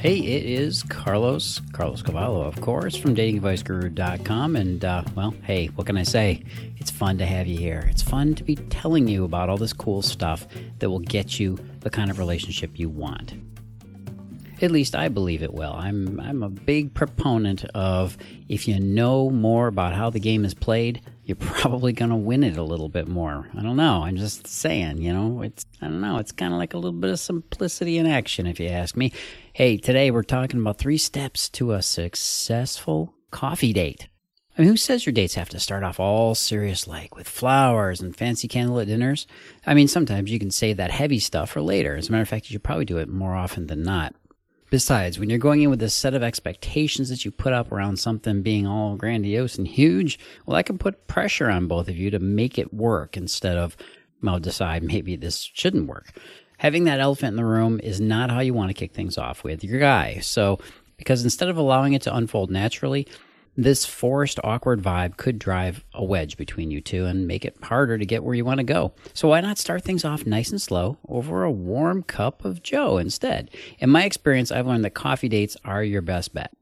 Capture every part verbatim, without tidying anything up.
Hey, it is Carlos, Carlos Cavallo, of course, from dating advice guru dot com. And, uh, well, hey, what can I say? It's fun to have you here. It's fun to be telling you about all this cool stuff that will get you the kind of relationship you want. At least I believe it will. I'm, I'm a big proponent of if you know more about how the game is played, you're probably going to win it a little bit more. I don't know. I'm just saying, you know, it's, I don't know. It's kind of like a little bit of simplicity in action, if you ask me. Hey, today we're talking about three steps to a successful coffee date. I mean, who says your dates have to start off all serious like with flowers and fancy candlelit dinners? I mean, sometimes you can save that heavy stuff for later. As a matter of fact, you should probably do it more often than not. Besides, when you're going in with a set of expectations that you put up around something being all grandiose and huge, well, that can put pressure on both of you to make it work instead of, well, decide maybe this shouldn't work. Having that elephant in the room is not how you want to kick things off with your guy. So, because instead of allowing it to unfold naturally, this forced, awkward vibe could drive a wedge between you two and make it harder to get where you want to go. So why not start things off nice and slow over a warm cup of Joe instead? In my experience, I've learned that coffee dates are your best bet.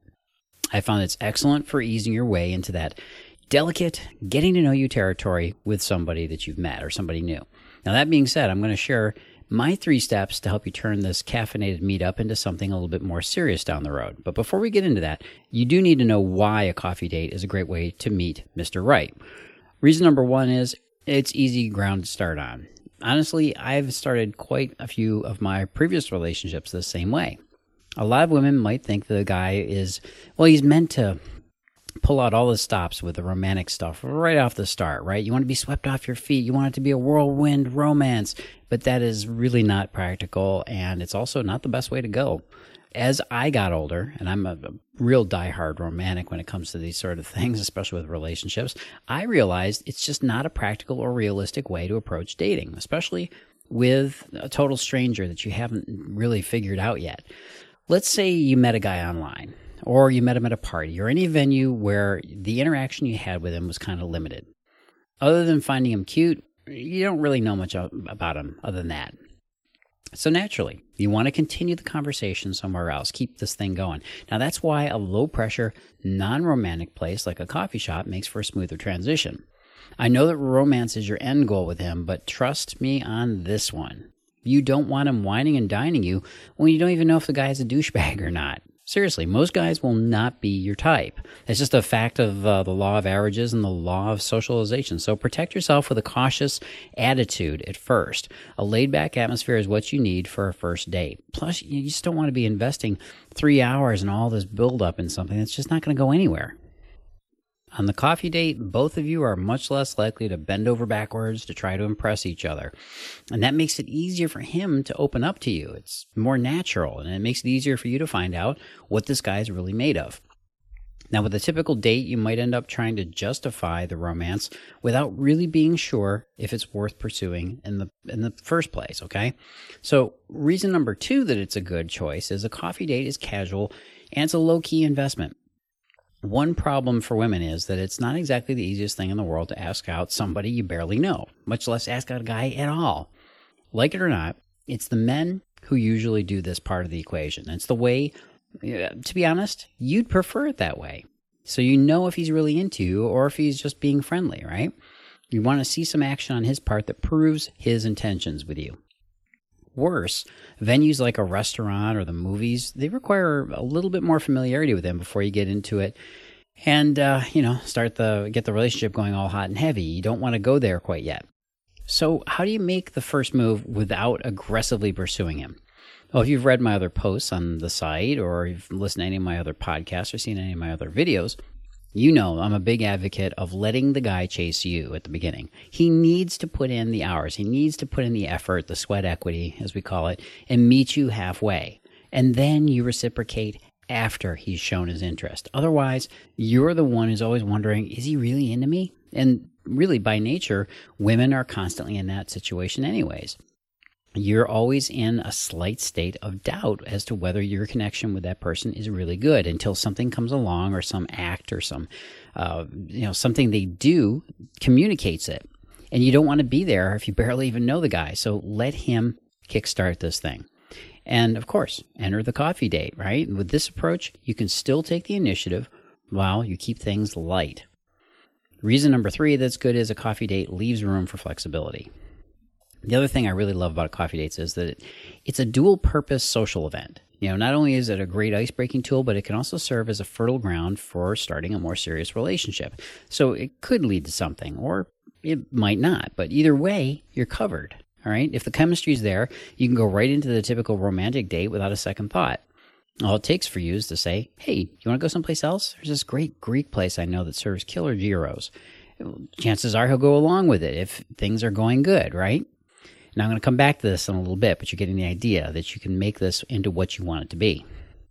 I found it's excellent for easing your way into that delicate, getting to know you territory with somebody that you've met or somebody new. Now, that being said, I'm going to share my three steps to help you turn this caffeinated meetup into something a little bit more serious down the road. But before we get into that, you do need to know why a coffee date is a great way to meet Mister Right. Reason number one is it's easy ground to start on. Honestly, I've started quite a few of my previous relationships the same way. A lot of women might think the guy is, well, he's meant to pull out all the stops with the romantic stuff right off the start, right? You want to be swept off your feet. You want it to be a whirlwind romance, but that is really not practical, and it's also not the best way to go. As I got older, and I'm a, a real diehard romantic when it comes to these sort of things, especially with relationships, I realized it's just not a practical or realistic way to approach dating, especially with a total stranger that you haven't really figured out yet. Let's say you met a guy online, or you met him at a party, or any venue where the interaction you had with him was kind of limited. Other than finding him cute, you don't really know much about him other than that. So naturally, you want to continue the conversation somewhere else, keep this thing going. Now that's why a low-pressure, non-romantic place like a coffee shop makes for a smoother transition. I know that romance is your end goal with him, but trust me on this one. You don't want him whining and dining you when you don't even know if the guy is a douchebag or not. Seriously, most guys will not be your type. It's just a fact of uh, the law of averages and the law of socialization. So protect yourself with a cautious attitude at first. A laid-back atmosphere is what you need for a first date. Plus, you just don't want to be investing three hours and all this build-up in something that's just not going to go anywhere. On the coffee date, both of you are much less likely to bend over backwards to try to impress each other. And that makes it easier for him to open up to you. It's more natural, and it makes it easier for you to find out what this guy is really made of. Now, with a typical date, you might end up trying to justify the romance without really being sure if it's worth pursuing in the in the first place, okay? So reason number two that it's a good choice is a coffee date is casual and it's a low-key investment. One problem for women is that it's not exactly the easiest thing in the world to ask out somebody you barely know, much less ask out a guy at all. Like it or not, it's the men who usually do this part of the equation. It's the way, to be honest, you'd prefer it that way. So you know if he's really into you or if he's just being friendly, right? You want to see some action on his part that proves his intentions with you. Worse, venues like a restaurant or the movies, they require a little bit more familiarity with him before you get into it and, uh, you know, start the get the relationship going all hot and heavy. You don't want to go there quite yet. So how do you make the first move without aggressively pursuing him? Well, if you've read my other posts on the site or you've listened to any of my other podcasts or seen any of my other videos, you know I'm a big advocate of letting the guy chase you at the beginning. He needs to put in the hours. He needs to put in the effort, the sweat equity, as we call it, and meet you halfway. And then you reciprocate after he's shown his interest. Otherwise, you're the one who's always wondering, is he really into me? And really, by nature, women are constantly in that situation anyways. You're always in a slight state of doubt as to whether your connection with that person is really good until something comes along or some act or some, uh, you know, something they do communicates it. And you don't want to be there if you barely even know the guy. So let him kickstart this thing. And of course, enter the coffee date, right? With this approach, you can still take the initiative while you keep things light. Reason number three that's good is a coffee date leaves room for flexibility. The other thing I really love about coffee dates is that it, it's a dual-purpose social event. You know, not only is it a great ice-breaking tool, but it can also serve as a fertile ground for starting a more serious relationship. So it could lead to something, or it might not. But either way, you're covered, all right? If the chemistry's there, you can go right into the typical romantic date without a second thought. All it takes for you is to say, hey, you want to go someplace else? There's this great Greek place I know that serves killer gyros. Chances are he'll go along with it if things are going good, right? Now, I'm going to come back to this in a little bit, but you're getting the idea that you can make this into what you want it to be.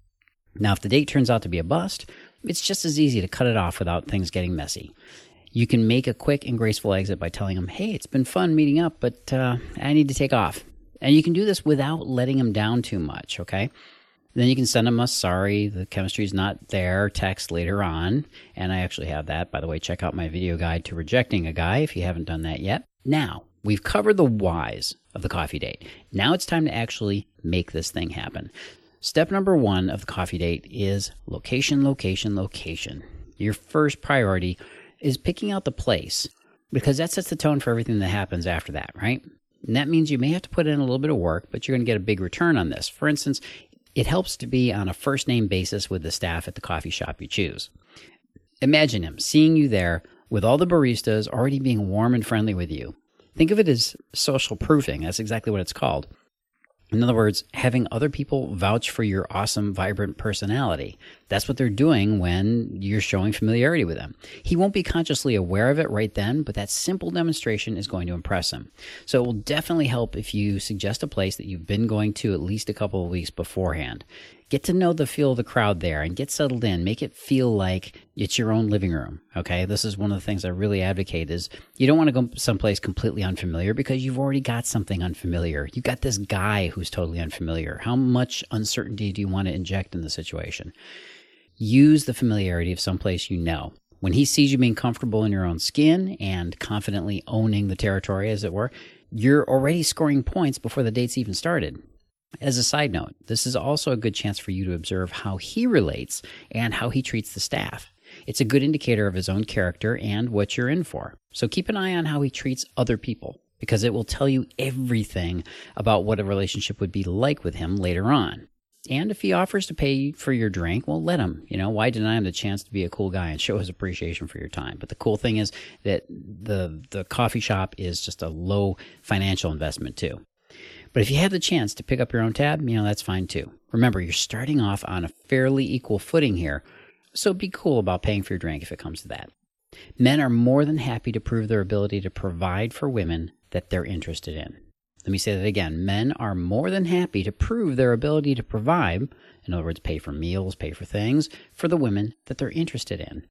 Now, if the date turns out to be a bust, it's just as easy to cut it off without things getting messy. You can make a quick and graceful exit by telling them, hey, it's been fun meeting up, but uh, I need to take off. And you can do this without letting them down too much, okay? Then you can send them a sorry, the chemistry's not there text later on. And I actually have that. By the way, check out my video guide to rejecting a guy if you haven't done that yet. Now, we've covered the whys of the coffee date. Now it's time to actually make this thing happen. Step number one of the coffee date is location, location, location. Your first priority is picking out the place because that sets the tone for everything that happens after that, right? And that means you may have to put in a little bit of work, but you're going to get a big return on this. For instance, it helps to be on a first-name basis with the staff at the coffee shop you choose. Imagine him seeing you there with all the baristas already being warm and friendly with you. Think of it as social proofing. That's exactly what it's called. In other words, having other people vouch for your awesome, vibrant personality. That's what they're doing when you're showing familiarity with them. He won't be consciously aware of it right then, but that simple demonstration is going to impress him. So it will definitely help if you suggest a place that you've been going to at least a couple of weeks beforehand. Get to know the feel of the crowd there and get settled in. Make it feel like it's your own living room, okay? This is one of the things I really advocate is you don't want to go someplace completely unfamiliar because you've already got something unfamiliar. You've got this guy who's totally unfamiliar. How much uncertainty do you want to inject in the situation? Use the familiarity of someplace you know. When he sees you being comfortable in your own skin and confidently owning the territory, as it were, you're already scoring points before the date's even started. As a side note, this is also a good chance for you to observe how he relates and how he treats the staff. It's a good indicator of his own character and what you're in for. So keep an eye on how he treats other people because it will tell you everything about what a relationship would be like with him later on. And if he offers to pay for your drink, well, let him. You know, why deny him the chance to be a cool guy and show his appreciation for your time? But the cool thing is that the the coffee shop is just a low financial investment too. But if you have the chance to pick up your own tab, you know, that's fine too. Remember, you're starting off on a fairly equal footing here, so be cool about paying for your drink if it comes to that. Men are more than happy to prove their ability to provide for women that they're interested in. Let me say that again. Men are more than happy to prove their ability to provide, in other words, pay for meals, pay for things, for the women that they're interested in.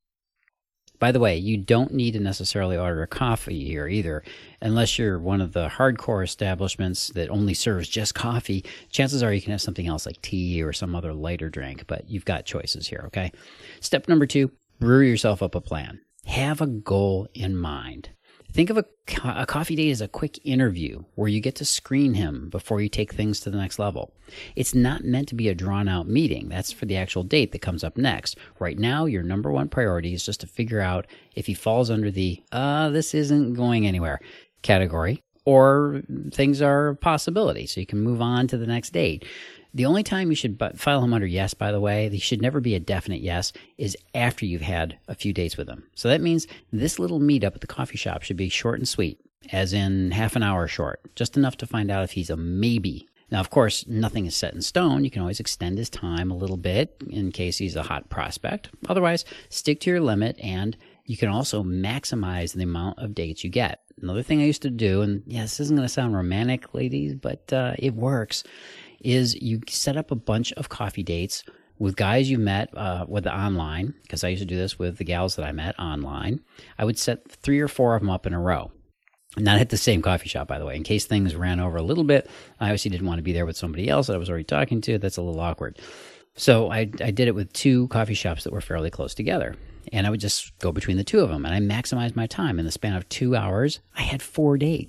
By the way, you don't need to necessarily order a coffee here either. Unless you're one of the hardcore establishments that only serves just coffee, chances are you can have something else like tea or some other lighter drink, but you've got choices here, okay? Step number two, brew yourself up a plan. Have a goal in mind. Think of a, co- a coffee date as a quick interview where you get to screen him before you take things to the next level. It's not meant to be a drawn-out meeting. That's for the actual date that comes up next. Right now, your number one priority is just to figure out if he falls under the, uh, this isn't going anywhere category, or things are a possibility, so you can move on to the next date. The only time you should file him under yes, by the way, he should never be a definite yes, is after you've had a few dates with him. So that means this little meetup at the coffee shop should be short and sweet, as in half an hour short, just enough to find out if he's a maybe. Now, of course, nothing is set in stone. You can always extend his time a little bit in case he's a hot prospect. Otherwise, stick to your limit, and you can also maximize the amount of dates you get. Another thing I used to do, and yeah, this isn't going to sound romantic, ladies, but uh, it works, is you set up a bunch of coffee dates with guys you met uh, with the online, because I used to do this with the gals that I met online. I would set three or four of them up in a row. Not at the same coffee shop, by the way. In case things ran over a little bit, I obviously didn't want to be there with somebody else that I was already talking to. That's a little awkward. So I, I did it with two coffee shops that were fairly close together. And I would just go between the two of them. And I maximized my time. In the span of two hours, I had four dates.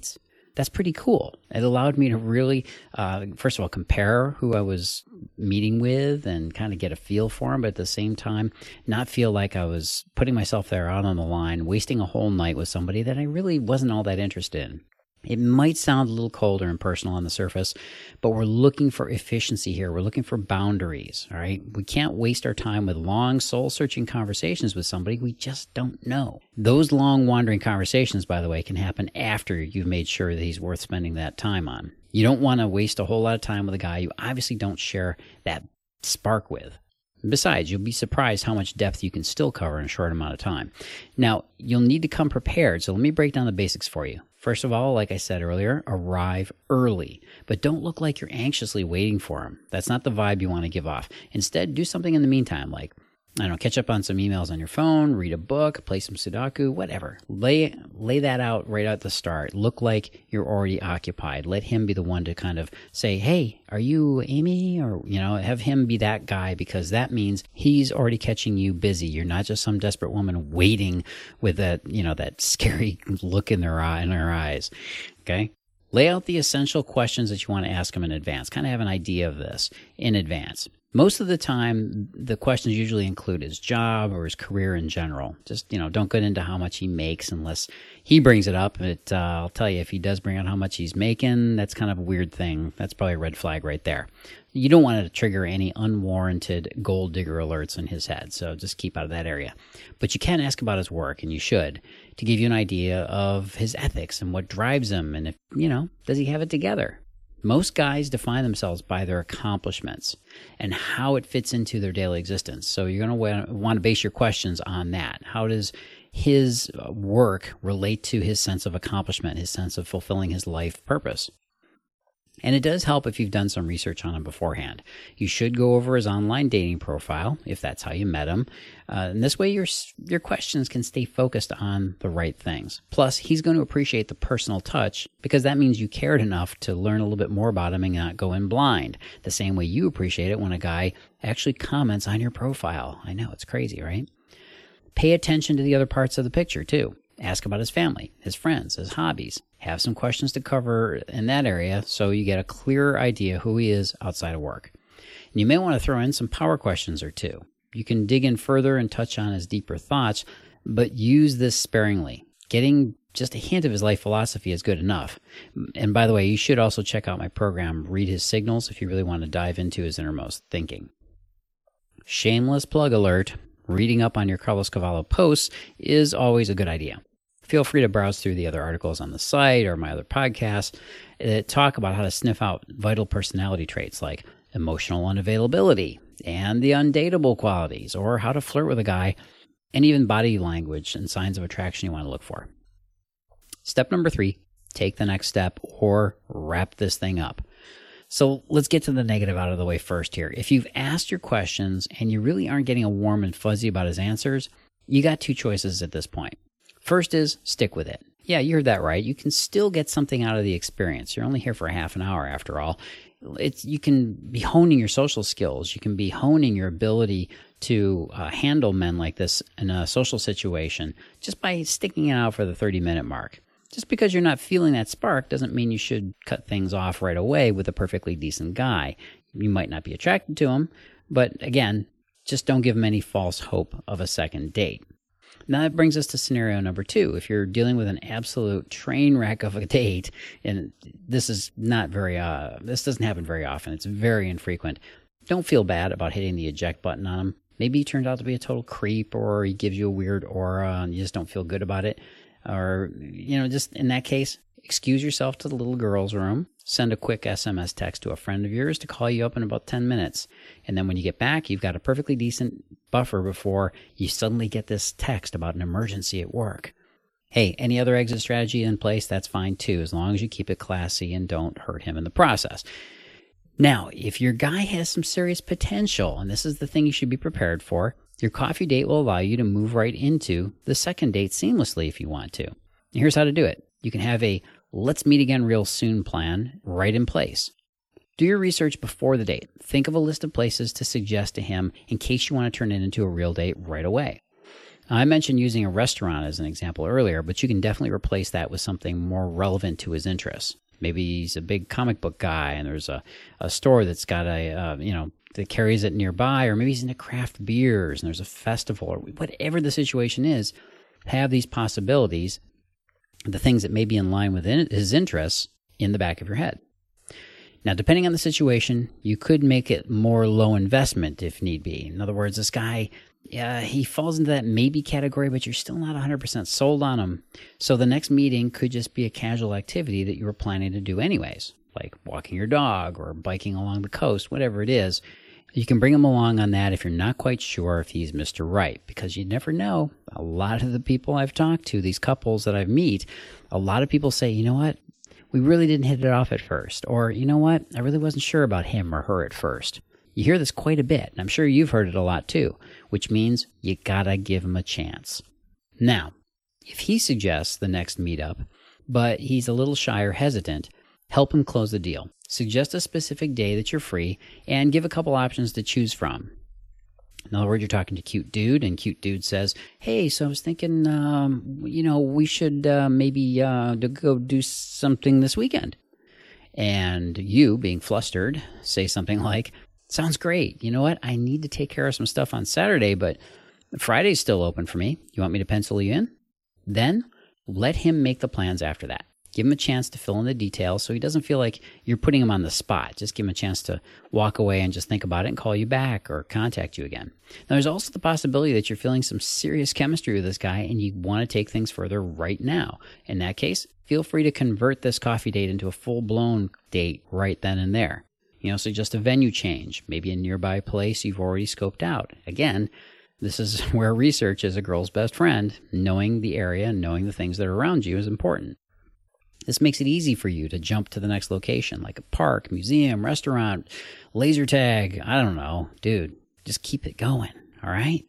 That's pretty cool. It allowed me to really, uh, first of all, compare who I was meeting with and kind of get a feel for him, but at the same time, not feel like I was putting myself there out on the line, wasting a whole night with somebody that I really wasn't all that interested in. It might sound a little cold or impersonal on the surface, but we're looking for efficiency here. We're looking for boundaries, all right? We can't waste our time with long, soul-searching conversations with somebody we just don't know. Those long, wandering conversations, by the way, can happen after you've made sure that he's worth spending that time on. You don't want to waste a whole lot of time with a guy you obviously don't share that spark with. Besides, you'll be surprised how much depth you can still cover in a short amount of time. Now, you'll need to come prepared, so let me break down the basics for you. First of all, like I said earlier, arrive early, but don't look like you're anxiously waiting for him. That's not the vibe you want to give off. Instead, do something in the meantime, like, I don't know, catch up on some emails on your phone, read a book, play some Sudoku, whatever. Lay lay that out right at the start. Look like you're already occupied. Let him be the one to kind of say, hey, are you Amy? Or, you know, have him be that guy, because that means he's already catching you busy. You're not just some desperate woman waiting with that, you know, that scary look in their eye, in her eyes. Okay? Lay out the essential questions that you want to ask him in advance. Kind of have an idea of this in advance. Most of the time, the questions usually include his job or his career in general. Just, you know, don't get into how much he makes unless he brings it up. But uh, I'll tell you, if he does bring out how much he's making, that's kind of a weird thing. That's probably a red flag right there. You don't want to trigger any unwarranted gold digger alerts in his head, so just keep out of that area. But you can ask about his work, and you should, to give you an idea of his ethics and what drives him, and if, you know, does he have it together? Most guys define themselves by their accomplishments and how it fits into their daily existence. So you're going to want to base your questions on that. How does his work relate to his sense of accomplishment, his sense of fulfilling his life purpose? And it does help if you've done some research on him beforehand. You should go over his online dating profile, if that's how you met him. Uh, and this way your your questions can stay focused on the right things. Plus, he's going to appreciate the personal touch, because that means you cared enough to learn a little bit more about him and not go in blind. The same way you appreciate it when a guy actually comments on your profile. I know, it's crazy, right? Pay attention to the other parts of the picture, too. Ask about his family, his friends, his hobbies. Have some questions to cover in that area so you get a clearer idea who he is outside of work. And you may want to throw in some power questions or two. You can dig in further and touch on his deeper thoughts, but use this sparingly. Getting just a hint of his life philosophy is good enough. And by the way, you should also check out my program, Read His Signals, if you really want to dive into his innermost thinking. Shameless plug alert, reading up on your Carlos Cavallo posts is always a good idea. Feel free to browse through the other articles on the site or my other podcasts that talk about how to sniff out vital personality traits like emotional unavailability and the undateable qualities, or how to flirt with a guy, and even body language and signs of attraction you want to look for. Step number three, take the next step or wrap this thing up. So let's get to the negative out of the way first here. If you've asked your questions and you really aren't getting a warm and fuzzy about his answers, you got two choices at this point. First is stick with it. Yeah, you heard that right. You can still get something out of the experience. You're only here for a half an hour after all. It's, you can be honing your social skills. You can be honing your ability to uh, handle men like this in a social situation just by sticking it out for the thirty-minute mark. Just because you're not feeling that spark doesn't mean you should cut things off right away with a perfectly decent guy. You might not be attracted to him, but again, just don't give him any false hope of a second date. Now that brings us to scenario number two. If you're dealing with an absolute train wreck of a date, and this is not very, uh, this doesn't happen very often. It's very infrequent. Don't feel bad about hitting the eject button on him. Maybe he turns out to be a total creep, or he gives you a weird aura and you just don't feel good about it. Or, you know, just in that case, excuse yourself to the little girl's room. Send a quick S M S text to a friend of yours to call you up in about ten minutes. And then when you get back, you've got a perfectly decent buffer before you suddenly get this text about an emergency at work. Hey, any other exit strategy in place, that's fine too, as long as you keep it classy and don't hurt him in the process. Now, if your guy has some serious potential, and this is the thing you should be prepared for, your coffee date will allow you to move right into the second date seamlessly if you want to. And here's how to do it. You can have a let's meet again real soon plan right in place. Do your research before the date. Think of a list of places to suggest to him in case you want to turn it into a real date right away. I mentioned using a restaurant as an example earlier, but you can definitely replace that with something more relevant to his interests. Maybe he's a big comic book guy and there's a, a store that's got a, uh, you know, that carries it nearby, or maybe he's into craft beers and there's a festival, or whatever the situation is. Have these possibilities, the things that may be in line with his interests, in the back of your head. Now, depending on the situation, you could make it more low investment if need be. In other words, this guy, yeah, he falls into that maybe category, but you're still not one hundred percent sold on him. So the next meeting could just be a casual activity that you were planning to do anyways, like walking your dog or biking along the coast, whatever it is. You can bring him along on that if you're not quite sure if he's Mister Right, because you never know. A lot of the people I've talked to, these couples that I've met, a lot of people say, you know what? We really didn't hit it off at first. Or, you know what? I really wasn't sure about him or her at first. You hear this quite a bit, and I'm sure you've heard it a lot too, which means you gotta give him a chance. Now, if he suggests the next meetup, but he's a little shy or hesitant, help him close the deal. Suggest a specific day that you're free, and give a couple options to choose from. In other words, you're talking to Cute Dude, and Cute Dude says, hey, so I was thinking, um, you know, we should uh, maybe uh, go do something this weekend. And you, being flustered, say something like, sounds great. You know what? I need to take care of some stuff on Saturday, but Friday's still open for me. You want me to pencil you in? Then let him make the plans after that. Give him a chance to fill in the details so he doesn't feel like you're putting him on the spot. Just give him a chance to walk away and just think about it and call you back or contact you again. Now, there's also the possibility that you're feeling some serious chemistry with this guy and you want to take things further right now. In that case, feel free to convert this coffee date into a full-blown date right then and there. You know, suggest a venue change, maybe a nearby place you've already scoped out. Again, this is where research is a girl's best friend. Knowing the area and knowing the things that are around you is important. This makes it easy for you to jump to the next location, like a park, museum, restaurant, laser tag. I don't know. Dude, just keep it going, all right?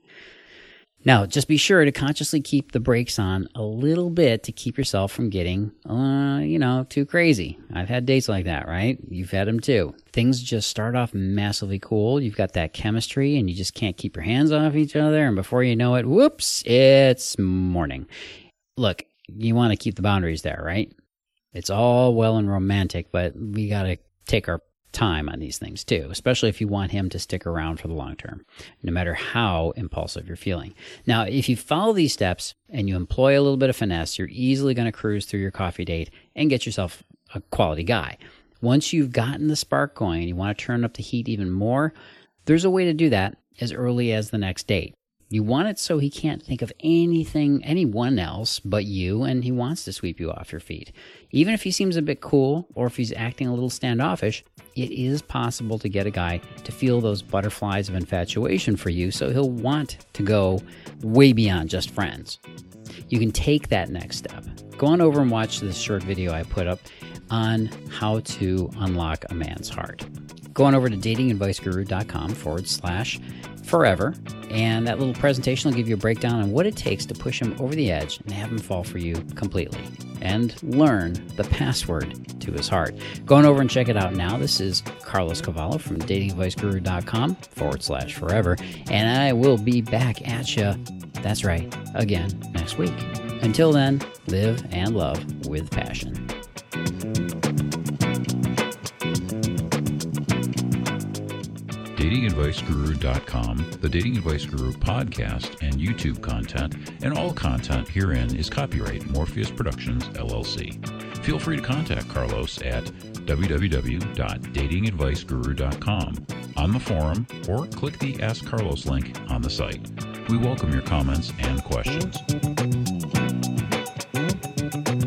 Now, just be sure to consciously keep the brakes on a little bit to keep yourself from getting, uh, you know, too crazy. I've had dates like that, right? You've had them too. Things just start off massively cool. You've got that chemistry and you just can't keep your hands off each other. And before you know it, whoops, it's morning. Look, you want to keep the boundaries there, right? It's all well and romantic, but we got to take our time on these things too, especially if you want him to stick around for the long term, no matter how impulsive you're feeling. Now, if you follow these steps and you employ a little bit of finesse, you're easily going to cruise through your coffee date and get yourself a quality guy. Once you've gotten the spark going and you want to turn up the heat even more, there's a way to do that as early as the next date. You want it so he can't think of anything, anyone else but you, and he wants to sweep you off your feet. Even if he seems a bit cool, or if he's acting a little standoffish, it is possible to get a guy to feel those butterflies of infatuation for you, so he'll want to go way beyond just friends. You can take that next step. Go on over and watch this short video I put up on how to unlock a man's heart. Go on over to datingadviceguru.com forward slash forever, and that little presentation will give you a breakdown on what it takes to push him over the edge and have him fall for you completely, and learn the password to his heart. Go on over and check it out now. This is Carlos Cavallo from datingadviceguru.com forward slash forever, and I will be back at you, that's right, again next week. Until then, live and love with passion. dating advice guru dot com, the Dating Advice Guru podcast and YouTube content, and all content herein is copyright Morpheus Productions, L L C. Feel free to contact Carlos at w w w dot dating advice guru dot com on the forum, or click the Ask Carlos link on the site. We welcome your comments and questions.